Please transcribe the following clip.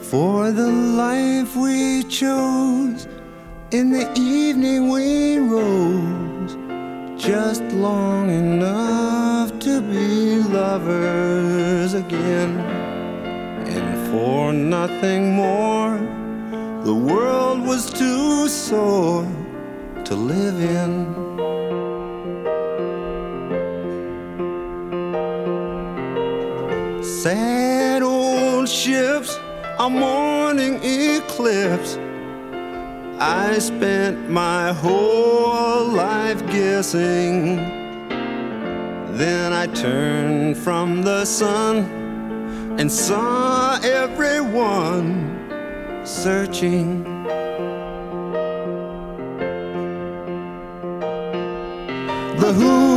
For the life we chose, in the evening we rose, just long enough to be lovers again. And for nothing more, the world was too sore to live in. Sad old ships, a morning eclipse. I spent my whole life guessing. Then I turned from the sun and saw everyone searching. The who